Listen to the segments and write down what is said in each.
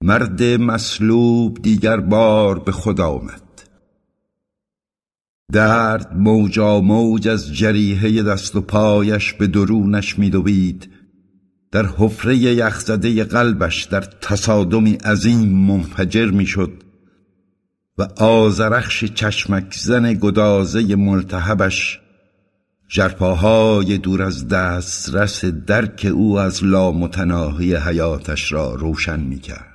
مرد مصلوب دیگر بار به خود آمد. درد موجا موج از جریحه دست و پایش به درونش می‌دوید. در حفره یخزده قلبش در تصادمی عظیم منفجر می‌شد و آذرخش چشمک زن گدازه ملتهبش ژرفاهای دور از دسترس درک او از لامتناهی حیاتش را روشن می‌کرد.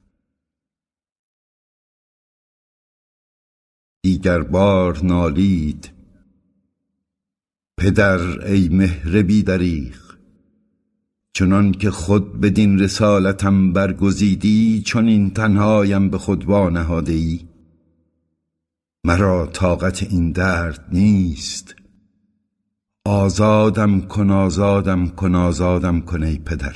دیگر بار نالید: پدر ای مهر بی دریغ، چنان که خود بدین رسالتم برگزیدی، چون این تنهایم به خود وانهاده ای. مرا طاقت این درد نیست. آزادم کن آزادم کن آزادم کن ای پدر.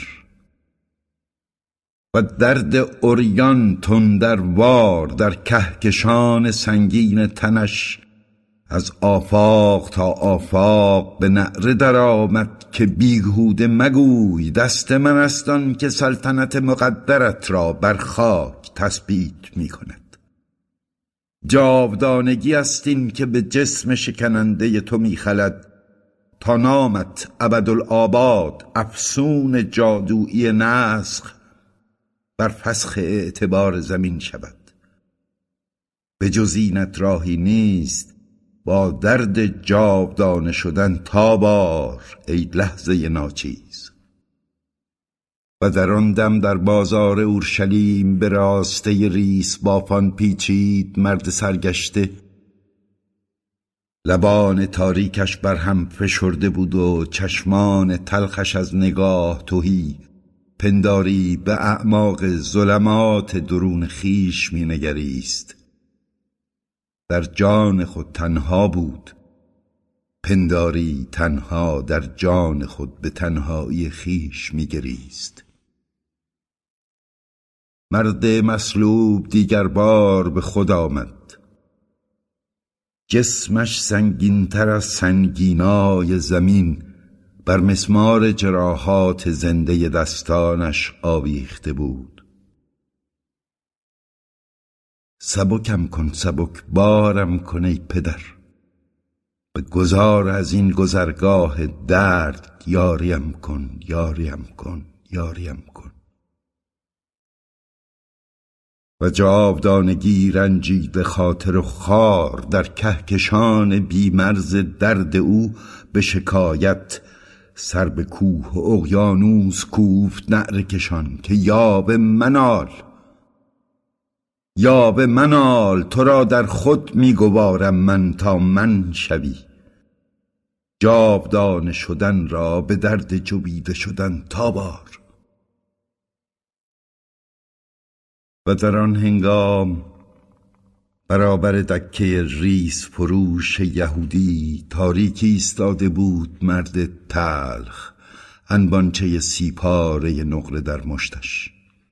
و درد عریان تندروار در کهکشان سنگین تنش از آفاق تا آفاق به نعره در آمد که بیهوده مگوی دست من است آن که سلطنت مقدرت را بر خاک تثبیت می کند. جاودانگی است این که به جسم شکننده تو می خلد تا نامت ابدالآباد افسون جادویی نسخ بر فسخ اعتبار زمین شود. به جز اینت راهی نیست با درد جاودانه شدن تابار ای لحظه ناچیز. و در آن دم در بازار اورشلیم به راسته ریس بافان پیچید مرد سرگشته. لبان تاریکش بر هم فشرده بود و چشمان تلخش از نگاه تهی. پنداری به اعماق ظلمات درون خیش می نگریست. در جان خود تنها بود. پنداری تنها در جان خود به تنهایی خیش می گریست. مرد مصلوب دیگر بار به خود آمد. جسمش سنگین‌تر از سنگینای زمین بر مسمار جراحات زنده دستانش آویخته بود. سبکم کن سبک بارم کن ای پدر، به گذار از این گذرگاه درد یاریم کن یاریم کن یاریم کن. و جاودانگی رنجیده خاطر و خار در کهکشان بیمرز درد او به شکایت سر به کوه و اقیانوس کوفت نعره کشان که یاب منال یاب منال، تو را در خود میگوارم من تا من شوی. جاودانه شدن را به درد جویده شدن تابار. و در آن هنگام برابر دکه ریس فروش یهودی تاریکی ایستاده بود مرد تلخ، انبانچه سیپاره نقره در مشتش.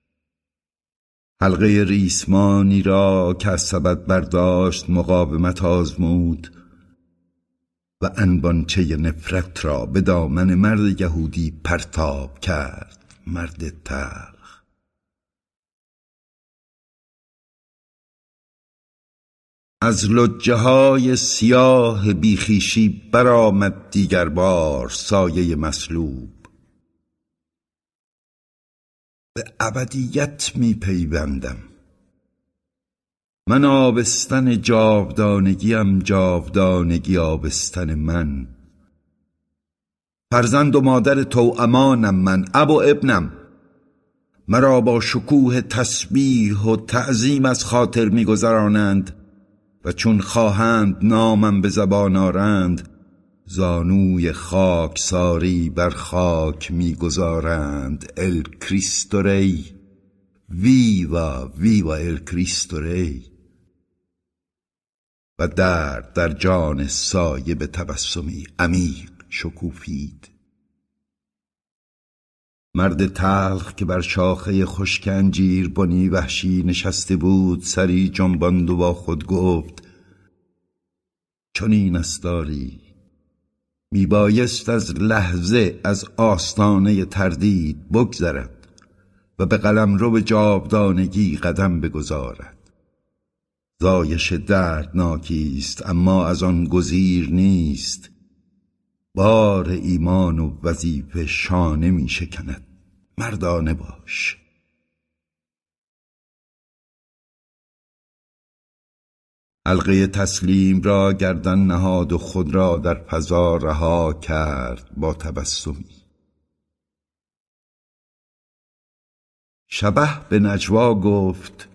حلقه ریسمانی را که از سبد برداشت مقاومت آزمود و انبانچه نفرت را به دامن مرد یهودی پرتاب کرد. مرد تلخ از لجه های سیاه بیخیشی برآمد دیگر بار سایه مصلوب. به ابدیت می پیوندم. من آبستن جاودانگیم، جاودانگی آبستن من. فرزند و مادر توأمانم من، اب و ابنم. مرا با شکوه تسبیح و تعظیم از خاطر می گذرانند و چون خواهند نامم به زبان آرند زانوی خاکساری بر خاک میگذارند. ال کریستو ری، ویوا ویوا ال کریستو ری. و درد در جان سایه به تبسمی عمیق شکوفید. مرد تلخ که بر شاخه خشک انجیر بنی وحشی نشسته بود سری جنباند و با خود گفت: چون این استاری میبایست از لحظه از آستانه تردید بگذرد و به قلمرو جاودانگی قدم بگذارد. زایش دردناکی است اما از آن گزیر نیست. بار ایمان و وظیفه شانه می شکند. مردانه باش. حلقه تسلیم را گردن نهاد و خود را در فضا رها کرد با تبسمی. شبح به نجوا گفت: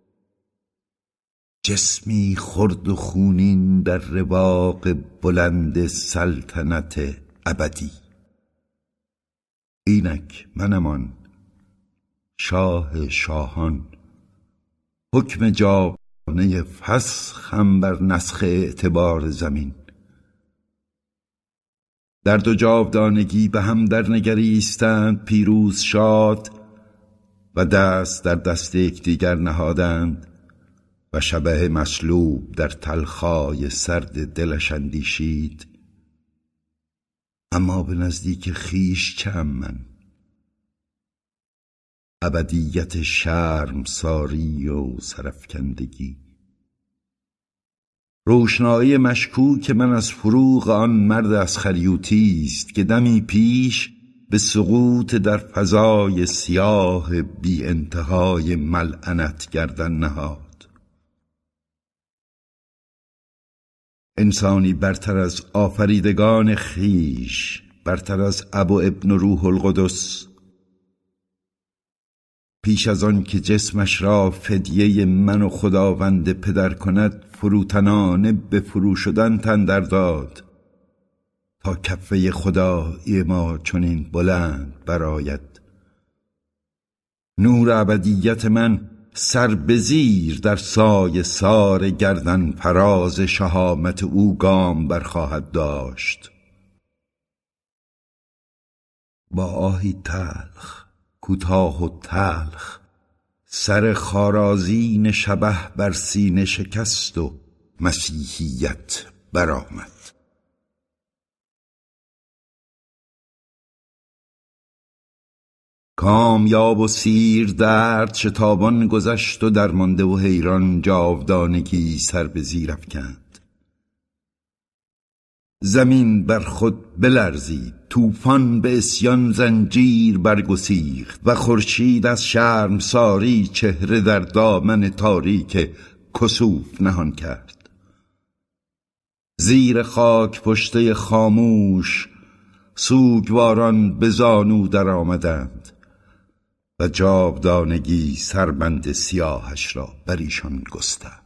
جسمی خرد و خونین در رواق بلند سلطنت ابدی. اینک منم آن شاه شاهان، حکم جاودانه فسخم بر نسخ اعتبار زمین. درد و جاودانگی به هم در نگریستند پیروز شاد و دست در دست یکدیگر نهادند و شبح مصلوب در تلخای سرد دلش اندیشید: اما به نزدیک خویش چم من؟ ابدیت شرمساری و سرافکندگی. روشنایی مشکوک من از فروغ آن مرد اسخریوطی است که دمی پیش به سقوط در فضای سیاه بی انتهای ملعنت گردن نهاد. انسانی برتر از آفریدگان خویش، برتر از اب و ابن و روح القدس، پیش از آن که جسمش را فدیه من و خداوند پدر کند فروتنانه به فرو شدن تن در داد تا کفه خدایی ما چنین بلند برآید. نور ابدیت من سر به زیر در سایه سار گردن فراز شهامت او گام برخواهد داشت. با آهی تلخ، کوتاه و تلخ، سر خارازین شبح بر سینه شکست و مسیحیت برآمد. کامیاب و سیر درد شتابان گذشت و درمانده و حیران جاودانگی سر به زیر افکند. زمین بر خود بلرزید، طوفان به عصیان زنجیر برگسیخت و خورشید از شرمساری چهره در دامن تاریک کسوف نهان کرد. زیر خاک پشته خاموش سوگواران به زانو در آمدند و جاودانگی سربند سیاهش را بر ایشان گسترد.